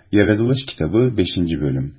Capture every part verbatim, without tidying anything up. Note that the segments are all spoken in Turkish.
Yaratılış kitabı beşinci bölüm.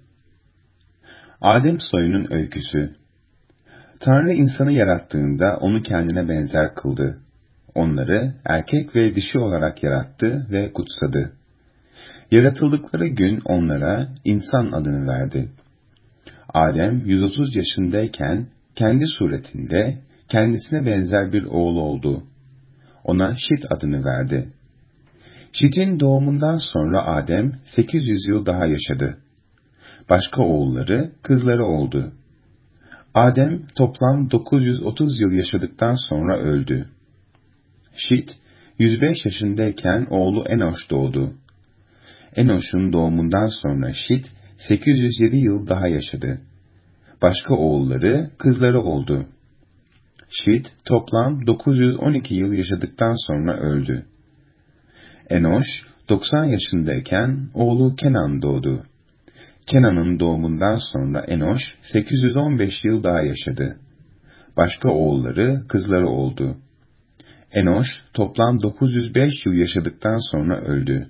Adem soyunun öyküsü. Tanrı insanı yarattığında onu kendine benzer kıldı. Onları erkek ve dişi olarak yarattı ve kutsadı. Yaratıldıkları gün onlara insan adını verdi. Adem yüz otuz yaşındayken kendi suretinde kendisine benzer bir oğlu oldu. Ona Şit adını verdi. Şit'in doğumundan sonra Adem sekiz yüz yıl daha yaşadı. Başka oğulları, kızları oldu. Adem toplam dokuz yüz otuz yıl yaşadıktan sonra öldü. Şit, yüz beş yaşındayken oğlu Enoş doğdu. Enoş'un doğumundan sonra Şit, sekiz yüz yedi yıl daha yaşadı. Başka oğulları, kızları oldu. Şit, toplam dokuz yüz on iki yıl yaşadıktan sonra öldü. Enoş, doksan yaşındayken oğlu Kenan doğdu. Kenan'ın doğumundan sonra Enoş, sekiz yüz on beş yıl daha yaşadı. Başka oğulları, kızları oldu. Enoş, toplam dokuz yüz beş yıl yaşadıktan sonra öldü.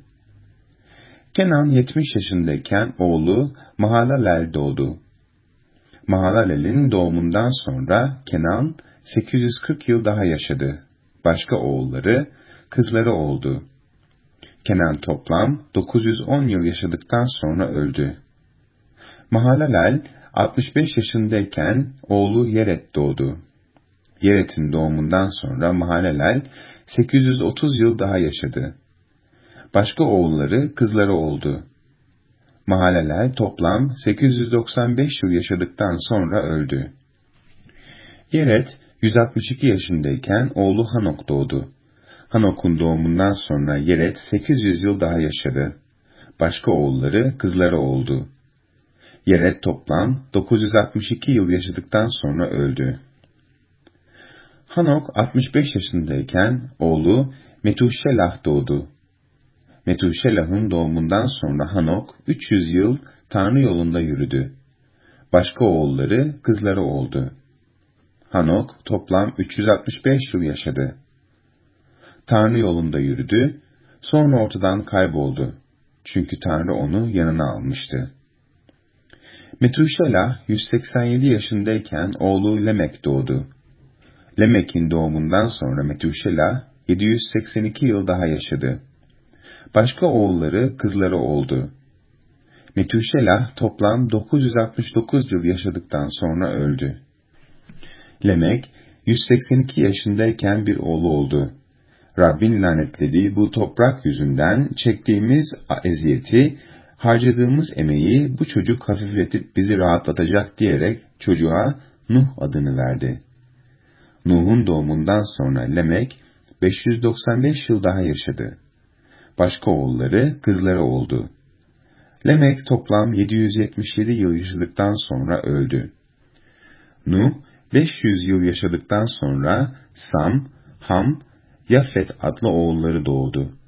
Kenan yetmiş yaşındayken oğlu Mahalalel doğdu. Mahalalel'in doğumundan sonra Kenan, sekiz yüz kırk yıl daha yaşadı. Başka oğulları, kızları oldu. Kenan toplam dokuz yüz on yıl yaşadıktan sonra öldü. Mahalalel, altmış beş yaşındayken oğlu Yeret doğdu. Yeret'in doğumundan sonra Mahalalel, sekiz yüz otuz yıl daha yaşadı. Başka oğulları, kızları oldu. Mahalalel toplam sekiz yüz doksan beş yıl yaşadıktan sonra öldü. Yeret, yüz altmış iki yaşındayken oğlu Hanok doğdu. Hanok'un doğumundan sonra Yeret sekiz yüz yıl daha yaşadı. Başka oğulları, kızları oldu. Yeret toplam dokuz yüz altmış iki yıl yaşadıktan sonra öldü. Hanok altmış beş yaşındayken oğlu Metuşelah doğdu. Metuşelah'ın doğumundan sonra Hanok üç yüz yıl Tanrı yolunda yürüdü. Başka oğulları, kızları oldu. Hanok toplam üç yüz altmış beş yıl yaşadı. Tanrı yolunda yürüdü, sonra ortadan kayboldu. Çünkü Tanrı onu yanına almıştı. Metuşelah yüz seksen yedi yaşındayken oğlu Lemek doğdu. Lemek'in doğumundan sonra Metuşelah yedi yüz seksen iki yıl daha yaşadı. Başka oğulları, kızları oldu. Metuşelah toplam dokuz yüz altmış dokuz yıl yaşadıktan sonra öldü. Lemek yüz seksen iki yaşındayken bir oğlu oldu. Rabbin lanetlediği bu toprak yüzünden çektiğimiz eziyeti, harcadığımız emeği bu çocuk hafifletip bizi rahatlatacak diyerek çocuğa Nuh adını verdi. Nuh'un doğumundan sonra Lemek beş yüz doksan beş yıl daha yaşadı. Başka oğulları, kızları oldu. Lemek toplam yedi yüz yetmiş yedi yıl yaşadıktan sonra öldü. Nuh beş yüz yıl yaşadıktan sonra Sam, Ham, Yafet adlı oğulları doğdu.